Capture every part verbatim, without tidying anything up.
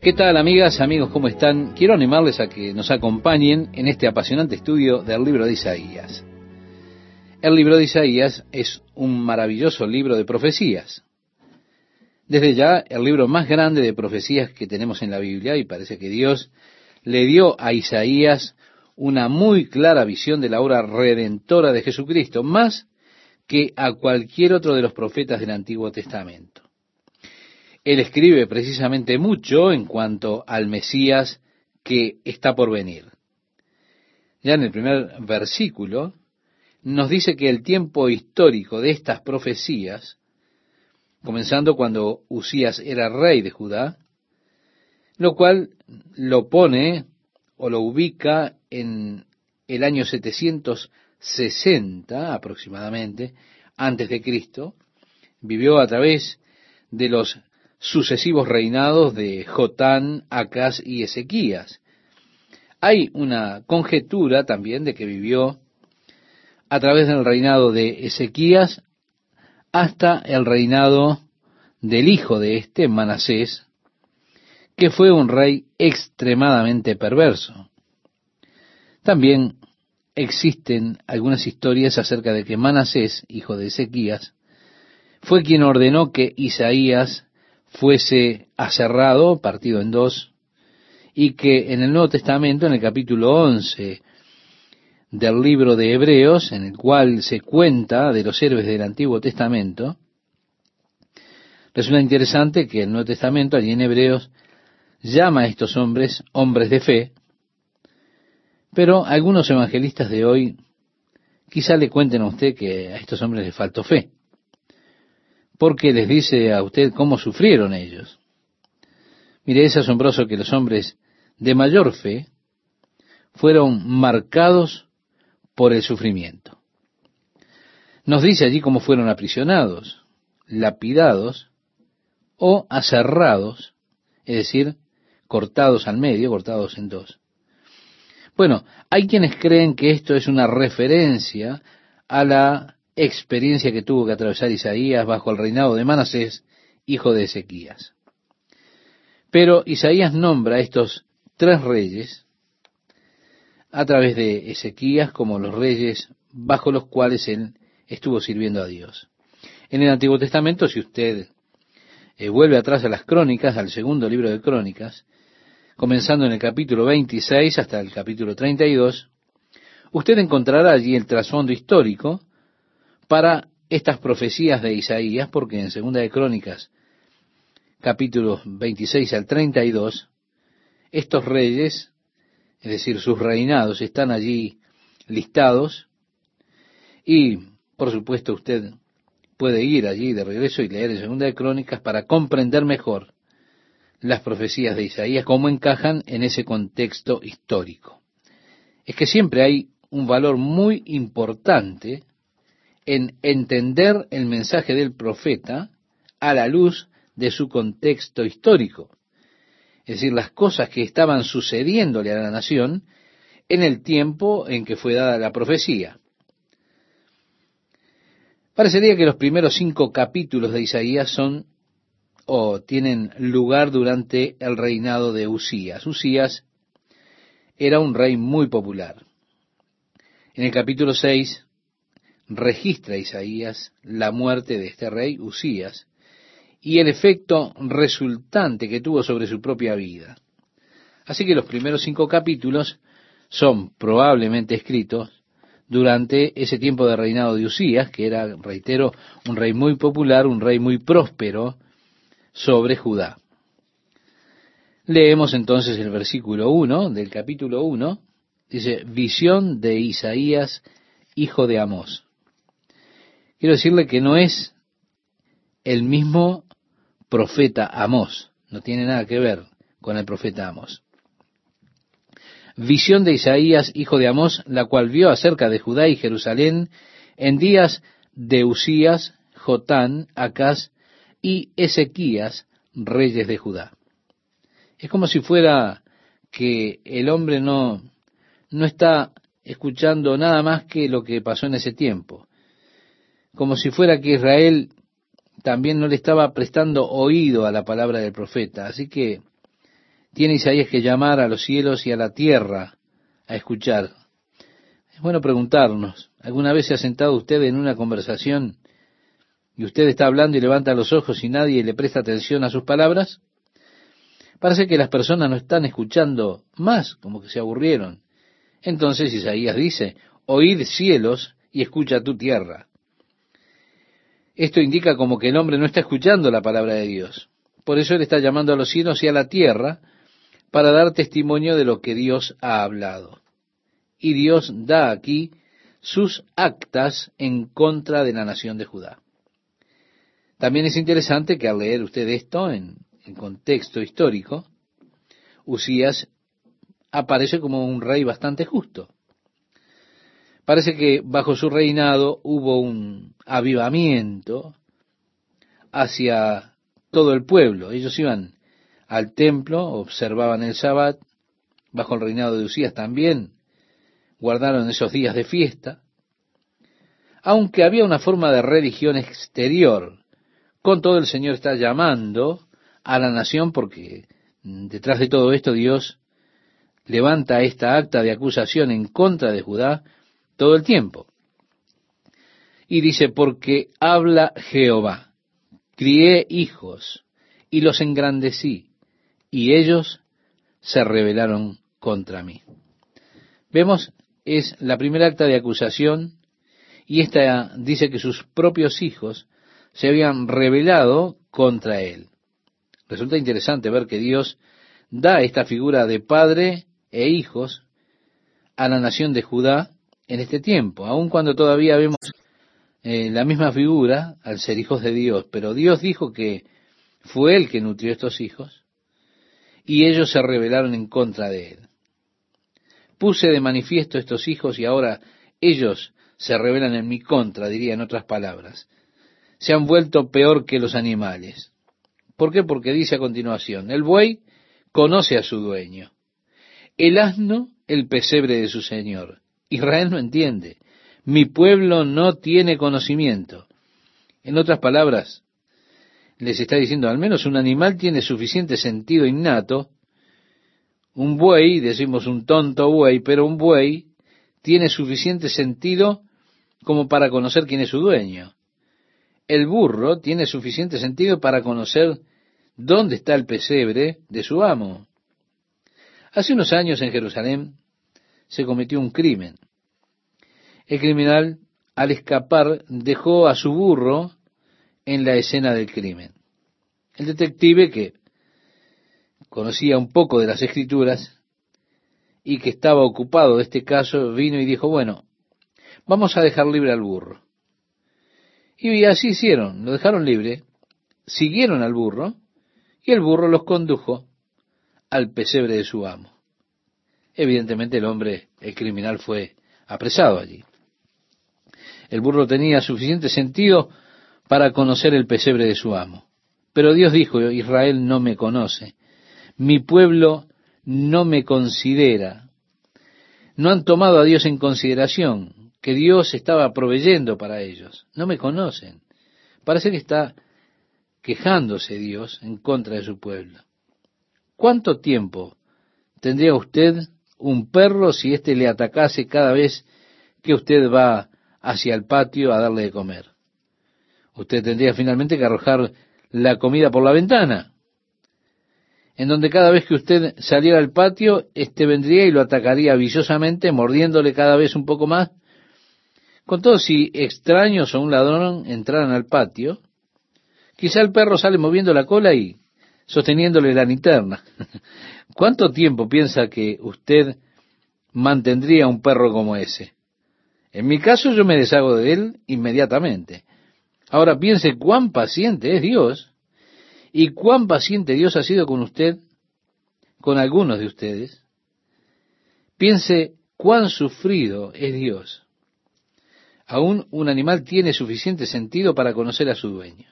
¿Qué tal, amigas, amigos? ¿Cómo están? Quiero animarles a que nos acompañen en este apasionante estudio del libro de Isaías. El libro de Isaías es un maravilloso libro de profecías. Desde ya, el libro más grande de profecías que tenemos en la Biblia, y parece que Dios le dio a Isaías una muy clara visión de la obra redentora de Jesucristo, más que a cualquier otro de los profetas del Antiguo Testamento. Él escribe precisamente mucho en cuanto al Mesías que está por venir. Ya en el primer versículo nos dice que el tiempo histórico de estas profecías, comenzando cuando Usías era rey de Judá, lo cual lo pone o lo ubica en el año setecientos sesenta aproximadamente, antes de Cristo, vivió a través de los sucesivos reinados de Jotán, Acaz y Ezequías. Hay una conjetura también de que vivió a través del reinado de Ezequías hasta el reinado del hijo de este, Manasés, que fue un rey extremadamente perverso. También existen algunas historias acerca de que Manasés, hijo de Ezequías, fue quien ordenó que Isaías fuese aserrado, partido en dos, y que en el Nuevo Testamento, en el capítulo once del libro de Hebreos, en el cual se cuenta de los héroes del Antiguo Testamento, resulta interesante que el Nuevo Testamento, allí en Hebreos, llama a estos hombres hombres de fe, pero algunos evangelistas de hoy quizá le cuenten a usted que a estos hombres les faltó fe, porque les dice a usted cómo sufrieron ellos. Mire, es asombroso que los hombres de mayor fe fueron marcados por el sufrimiento. Nos dice allí cómo fueron aprisionados, lapidados o aserrados, es decir, cortados al medio, cortados en dos. Bueno, hay quienes creen que esto es una referencia a la experiencia que tuvo que atravesar Isaías bajo el reinado de Manasés, hijo de Ezequías. Pero Isaías nombra a estos tres reyes a través de Ezequías como los reyes bajo los cuales él estuvo sirviendo a Dios. En el Antiguo Testamento, si usted eh, vuelve atrás a las crónicas, al segundo libro de Crónicas, comenzando en el capítulo veintiséis hasta el capítulo treinta y dos, usted encontrará allí el trasfondo histórico para estas profecías de Isaías, porque en Segunda de Crónicas, capítulos veintiséis al treinta y dos, estos reyes, es decir, sus reinados, están allí listados, y por supuesto usted puede ir allí de regreso y leer en Segunda de Crónicas para comprender mejor las profecías de Isaías, cómo encajan en ese contexto histórico. Es que siempre hay un valor muy importante en entender el mensaje del profeta a la luz de su contexto histórico. Es decir, las cosas que estaban sucediéndole a la nación en el tiempo en que fue dada la profecía. Parecería que los primeros cinco capítulos de Isaías son o tienen lugar durante el reinado de Usías. Usías era un rey muy popular. En el capítulo seis registra Isaías la muerte de este rey, Usías, y el efecto resultante que tuvo sobre su propia vida. Así que los primeros cinco capítulos son probablemente escritos durante ese tiempo de reinado de Usías, que era, reitero, un rey muy popular, un rey muy próspero sobre Judá. Leemos entonces el versículo uno del capítulo uno, dice, visión de Isaías, hijo de Amós. Quiero decirle que no es el mismo profeta Amós, no tiene nada que ver con el profeta Amós. Visión de Isaías, hijo de Amós, la cual vio acerca de Judá y Jerusalén en días de Usías, Jotán, Acaz y Ezequías, reyes de Judá. Es como si fuera que el hombre no, no está escuchando nada más que lo que pasó en ese tiempo. Como si fuera que Israel también no le estaba prestando oído a la palabra del profeta. Así que Tiene Isaías que llamar a los cielos y a la tierra a escuchar. Es bueno preguntarnos, ¿alguna vez se ha sentado usted en una conversación y usted está hablando y levanta los ojos y nadie le presta atención a sus palabras? Parece que las personas no están escuchando más, como que se aburrieron. Entonces Isaías dice, oíd cielos y escucha tu tierra. Esto indica como que el hombre no está escuchando la palabra de Dios. Por eso él está llamando a los cielos y a la tierra para dar testimonio de lo que Dios ha hablado. Y Dios da aquí sus actas en contra de la nación de Judá. También es interesante que al leer usted esto en, en contexto histórico, Usías aparece como un rey bastante justo. Parece que bajo su reinado hubo un avivamiento hacia todo el pueblo. Ellos iban al templo, observaban el Sabbat, bajo el reinado de Usías también guardaron esos días de fiesta, aunque había una forma de religión exterior. Con todo, el Señor está llamando a la nación porque detrás de todo esto Dios levanta esta acta de acusación en contra de Judá todo el tiempo. Y dice, porque habla Jehová, crié hijos y los engrandecí, y ellos se rebelaron contra mí. Vemos, es la primera acta de acusación, y esta dice que sus propios hijos se habían rebelado contra él. Resulta interesante ver que Dios da esta figura de padre e hijos a la nación de Judá en este tiempo, aun cuando todavía vemos eh, la misma figura al ser hijos de Dios. Pero Dios dijo que fue Él que nutrió estos hijos, y ellos se rebelaron en contra de Él. Puse de manifiesto estos hijos y ahora ellos se rebelan en mi contra, diría en otras palabras. Se han vuelto peor que los animales. ¿Por qué? Porque dice a continuación, el buey conoce a su dueño, el asno el pesebre de su señor. Israel no entiende, mi pueblo no tiene conocimiento. En otras palabras, les está diciendo, al menos un animal tiene suficiente sentido innato. Un buey, decimos un tonto buey, pero un buey tiene suficiente sentido como para conocer quién es su dueño. El burro tiene suficiente sentido para conocer dónde está el pesebre de su amo. Hace unos años en Jerusalén se cometió un crimen. El criminal, al escapar, dejó a su burro en la escena del crimen. El detective, que conocía un poco de las escrituras y que estaba ocupado de este caso, vino y dijo, bueno, vamos a dejar libre al burro. Y así hicieron, lo dejaron libre, siguieron al burro, y el burro los condujo al pesebre de su amo. Evidentemente el hombre, el criminal, fue apresado allí. El burro tenía suficiente sentido para conocer el pesebre de su amo. Pero Dios dijo, Israel no me conoce, mi pueblo no me considera. No han tomado a Dios en consideración, que Dios estaba proveyendo para ellos. No me conocen. Parece que está quejándose Dios en contra de su pueblo. ¿Cuánto tiempo tendría usted un perro si éste le atacase cada vez que usted va hacia el patio a darle de comer? Usted tendría finalmente que arrojar la comida por la ventana, en donde cada vez que usted saliera al patio, éste vendría y lo atacaría viciosamente, mordiéndole cada vez un poco más. Con todo, si extraños o un ladrón entraran al patio, quizá el perro sale moviendo la cola y sosteniéndole la linterna. ¿Cuánto tiempo piensa que usted mantendría un perro como ese? En mi caso, yo me deshago de él inmediatamente. Ahora piense cuán paciente es Dios y cuán paciente Dios ha sido con usted, con algunos de ustedes. Piense cuán sufrido es Dios. Aún un animal tiene suficiente sentido para conocer a su dueño,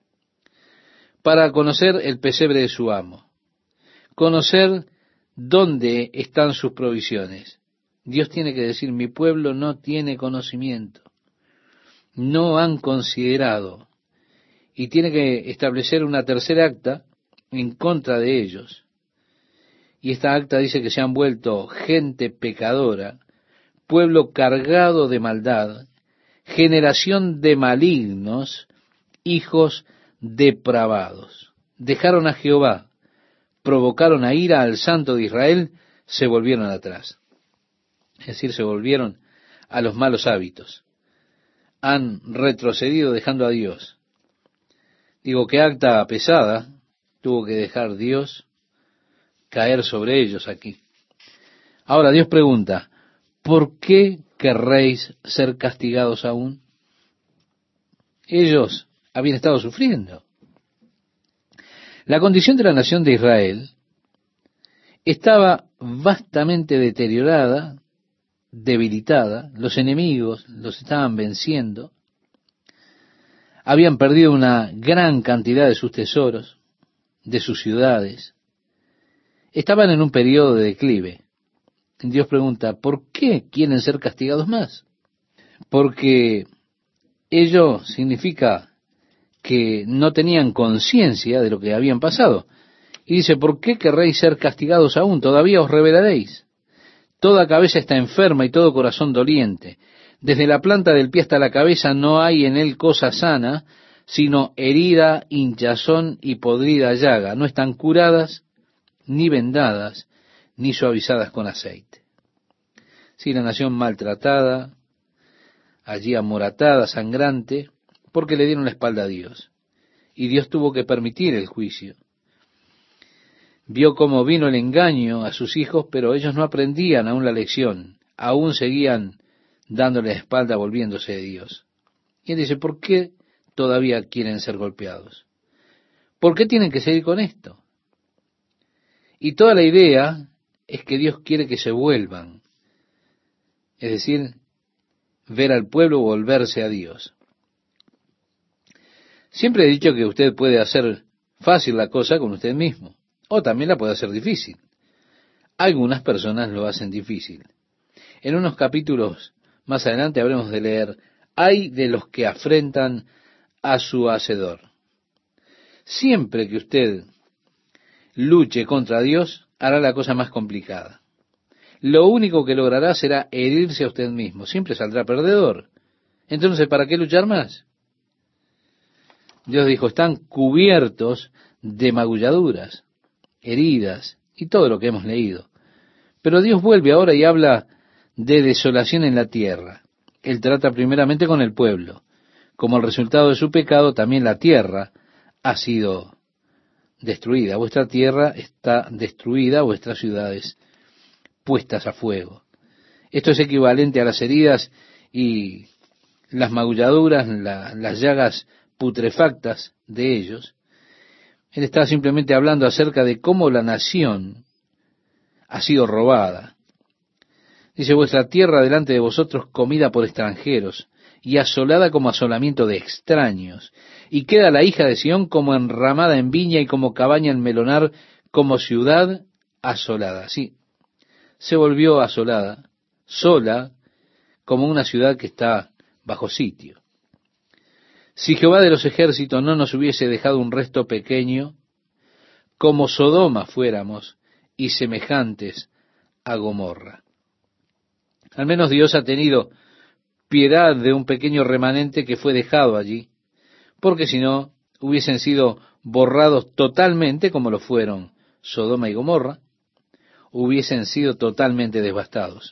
para conocer el pesebre de su amo, conocer dónde están sus provisiones. Dios tiene que decir, mi pueblo no tiene conocimiento, no han considerado, y tiene que establecer una tercera acta en contra de ellos. Y esta acta dice que se han vuelto gente pecadora, pueblo cargado de maldad, generación de malignos, hijos depravados. Dejaron a Jehová, provocaron a ira al Santo de Israel, se volvieron atrás. Es decir, se volvieron a los malos hábitos. Han retrocedido dejando a Dios. Digo, qué acta pesada tuvo que dejar Dios caer sobre ellos aquí. Ahora Dios pregunta, ¿por qué querréis ser castigados aún? Ellos habían estado sufriendo. La condición de la nación de Israel estaba vastamente deteriorada, debilitada, los enemigos los estaban venciendo, habían perdido una gran cantidad de sus tesoros, de sus ciudades, estaban en un periodo de declive. Dios pregunta, ¿por qué quieren ser castigados más? Porque ello significa que no tenían conciencia de lo que habían pasado. Y dice, ¿por qué querréis ser castigados aún? Todavía os rebelaréis. Toda cabeza está enferma y todo corazón doliente. Desde la planta del pie hasta la cabeza no hay en él cosa sana, sino herida, hinchazón y podrida llaga. No están curadas, ni vendadas, ni suavizadas con aceite. Sí, la nación maltratada, allí amoratada, sangrante, porque le dieron la espalda a Dios. Y Dios tuvo que permitir el juicio. Vio cómo vino el engaño a sus hijos, pero ellos no aprendían aún la lección. Aún seguían dándole la espalda, volviéndose de Dios. Y él dice, ¿por qué todavía quieren ser golpeados? ¿Por qué tienen que seguir con esto? Y toda la idea es que Dios quiere que se vuelvan. Es decir, ver al pueblo volverse a Dios. Siempre he dicho que usted puede hacer fácil la cosa con usted mismo, o también la puede hacer difícil. Algunas personas lo hacen difícil. En unos capítulos más adelante habremos de leer, ay de los que afrentan a su hacedor. Siempre que usted luche contra Dios, hará la cosa más complicada. Lo único que logrará será herirse a usted mismo. Siempre saldrá perdedor. Entonces, ¿para qué luchar más? Dios dijo, están cubiertos de magulladuras, heridas y todo lo que hemos leído. Pero Dios vuelve ahora y habla de desolación en la tierra. Él trata primeramente con el pueblo. Como el resultado de su pecado, también la tierra ha sido destruida. Vuestra tierra está destruida, vuestras ciudades puestas a fuego. Esto es equivalente a las heridas y las magulladuras, la, las llagas putrefactas de ellos. Él está simplemente hablando acerca de cómo la nación ha sido robada. Dice, vuestra tierra delante de vosotros comida por extranjeros y asolada como asolamiento de extraños. Y queda la hija de Sión como enramada en viña y como cabaña en melonar, como ciudad asolada. Sí, se volvió asolada, sola, como una ciudad que está bajo sitio. Si Jehová de los ejércitos no nos hubiese dejado un resto pequeño, como Sodoma fuéramos y semejantes a Gomorra. Al menos Dios ha tenido piedad de un pequeño remanente que fue dejado allí, porque si no, hubiesen sido borrados totalmente como lo fueron Sodoma y Gomorra, hubiesen sido totalmente devastados.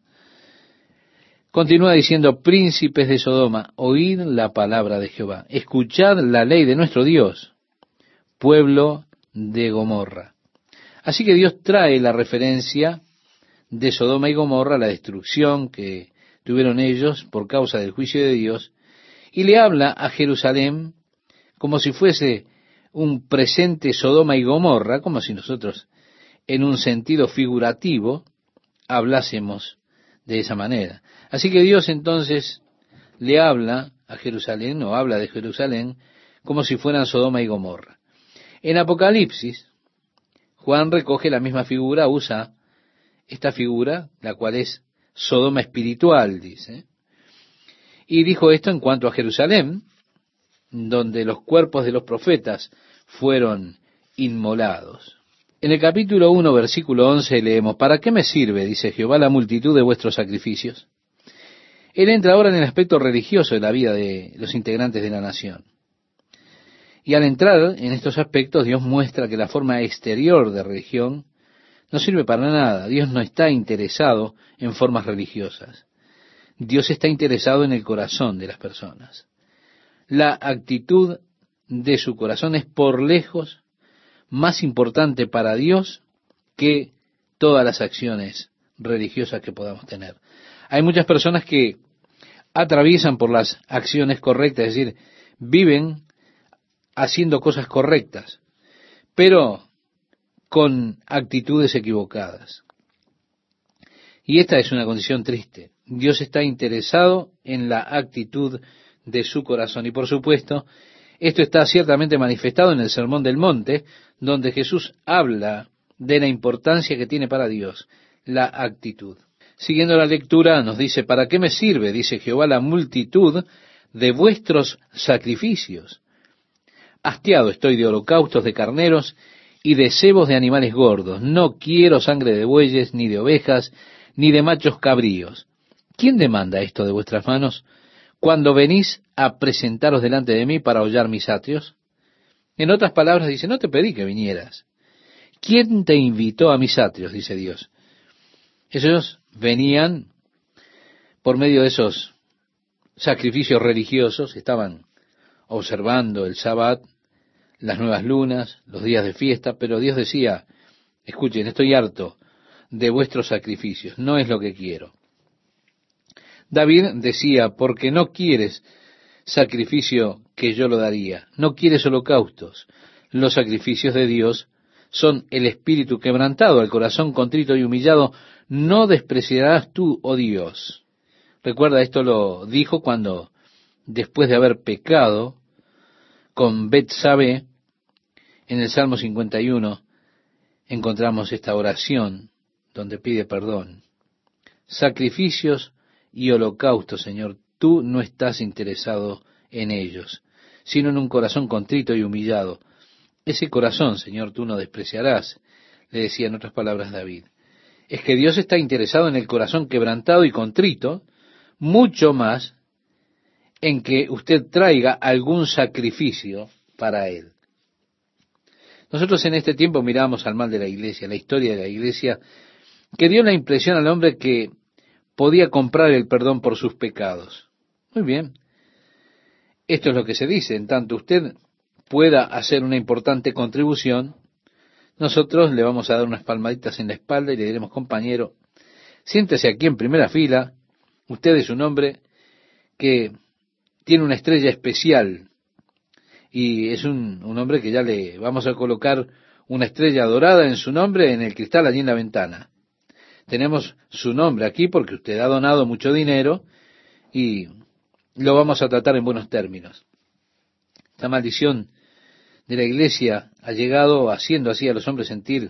Continúa diciendo, príncipes de Sodoma, oíd la palabra de Jehová, escuchad la ley de nuestro Dios, pueblo de Gomorra. Así que Dios trae la referencia de Sodoma y Gomorra, la destrucción que tuvieron ellos por causa del juicio de Dios, y le habla a Jerusalén como si fuese un presente Sodoma y Gomorra, como si nosotros en un sentido figurativo hablásemos de esa manera. Así que Dios entonces le habla a Jerusalén, o habla de Jerusalén, como si fueran Sodoma y Gomorra. En Apocalipsis, Juan recoge la misma figura, usa esta figura, la cual es Sodoma espiritual, dice. Y dijo esto en cuanto a Jerusalén, donde los cuerpos de los profetas fueron inmolados. En el capítulo uno, versículo once, leemos, ¿para qué me sirve, dice Jehová, la multitud de vuestros sacrificios? Él entra ahora en el aspecto religioso de la vida de los integrantes de la nación. Y al entrar en estos aspectos, Dios muestra que la forma exterior de religión no sirve para nada. Dios no está interesado en formas religiosas. Dios está interesado en el corazón de las personas. La actitud de su corazón es por lejos más importante para Dios que todas las acciones religiosas que podamos tener. Hay muchas personas que atraviesan por las acciones correctas, es decir, viven haciendo cosas correctas, pero con actitudes equivocadas. Y esta es una condición triste. Dios está interesado en la actitud de su corazón. Y por supuesto, esto está ciertamente manifestado en el Sermón del Monte, donde Jesús habla de la importancia que tiene para Dios la actitud. Siguiendo la lectura, nos dice, ¿para qué me sirve, dice Jehová, la multitud de vuestros sacrificios? Hastiado estoy de holocaustos de carneros y de cebos de animales gordos. No quiero sangre de bueyes, ni de ovejas, ni de machos cabríos. ¿Quién demanda esto de vuestras manos cuando venís a presentaros delante de mí para hollar mis atrios? En otras palabras dice, no te pedí que vinieras. ¿Quién te invitó a mis atrios? Dice Dios. Ellos venían por medio de esos sacrificios religiosos, estaban observando el Sabbat, las nuevas lunas, los días de fiesta, pero Dios decía, escuchen, estoy harto de vuestros sacrificios, no es lo que quiero. David decía, porque no quieres sacrificio que yo lo daría, no quieres holocaustos. Los sacrificios de Dios son el espíritu quebrantado, el corazón contrito y humillado, no despreciarás tú, oh Dios. Recuerda, esto lo dijo cuando, después de haber pecado con Betsabé, en el Salmo cincuenta y uno, encontramos esta oración donde pide perdón. Sacrificios y holocaustos, Señor, tú no estás interesado en ellos, sino en un corazón contrito y humillado. Ese corazón, Señor, tú no despreciarás, le decía en otras palabras David. Es que Dios está interesado en el corazón quebrantado y contrito, mucho más en que usted traiga algún sacrificio para Él. Nosotros en este tiempo miramos al mal de la iglesia, la historia de la iglesia, que dio la impresión al hombre que podía comprar el perdón por sus pecados. Muy bien. Esto es lo que se dice. En tanto usted pueda hacer una importante contribución, nosotros le vamos a dar unas palmaditas en la espalda y le diremos, compañero, siéntese aquí en primera fila, usted es un hombre que tiene una estrella especial y es un, un hombre que ya le vamos a colocar una estrella dorada en su nombre en el cristal allí en la ventana. Tenemos su nombre aquí porque usted ha donado mucho dinero y lo vamos a tratar en buenos términos. Esta maldición de la iglesia ha llegado haciendo así a los hombres sentir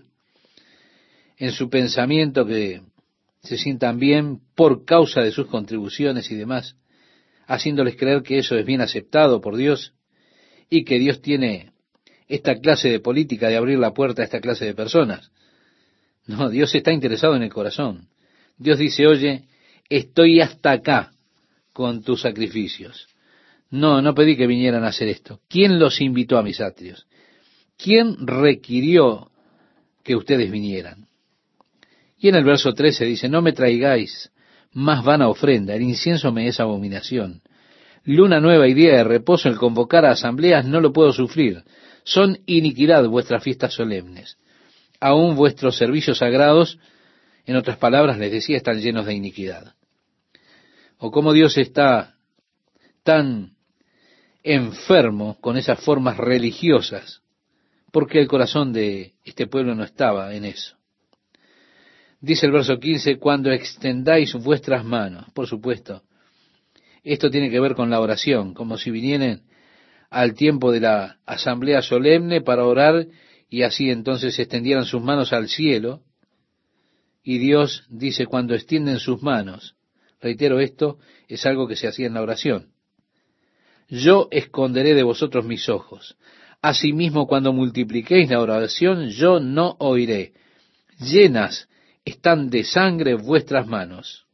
en su pensamiento que se sientan bien por causa de sus contribuciones y demás, haciéndoles creer que eso es bien aceptado por Dios y que Dios tiene esta clase de política de abrir la puerta a esta clase de personas. No, Dios está interesado en el corazón. Dios dice, oye, estoy hasta acá con tus sacrificios. No, no pedí que vinieran a hacer esto. ¿Quién los invitó a mis atrios? ¿Quién requirió que ustedes vinieran? Y en el verso trece dice, no me traigáis más vana ofrenda, el incienso me es abominación. Luna nueva y día de reposo, el convocar a asambleas no lo puedo sufrir. Son iniquidad vuestras fiestas solemnes. Aún vuestros servicios sagrados, en otras palabras les decía, están llenos de iniquidad. O cómo Dios está tan enfermo con esas formas religiosas, porque el corazón de este pueblo no estaba en eso. Dice el verso quince, cuando extendáis vuestras manos, por supuesto, esto tiene que ver con la oración, como si vinieran al tiempo de la asamblea solemne para orar y así entonces extendieran sus manos al cielo. Y Dios dice, cuando extienden sus manos, reitero, esto es algo que se hacía en la oración. Yo esconderé de vosotros mis ojos. Asimismo, cuando multipliquéis la oración, yo no oiré. Llenas están de sangre vuestras manos.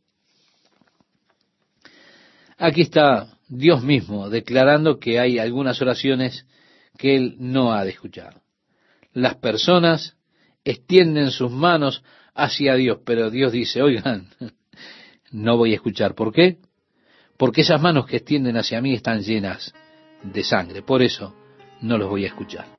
Aquí está Dios mismo declarando que hay algunas oraciones que Él no ha de escuchar. Las personas extienden sus manos hacia Dios, pero Dios dice, oigan, no voy a escuchar. ¿Por qué? Porque esas manos que extienden hacia mí están llenas de sangre. Por eso no los voy a escuchar.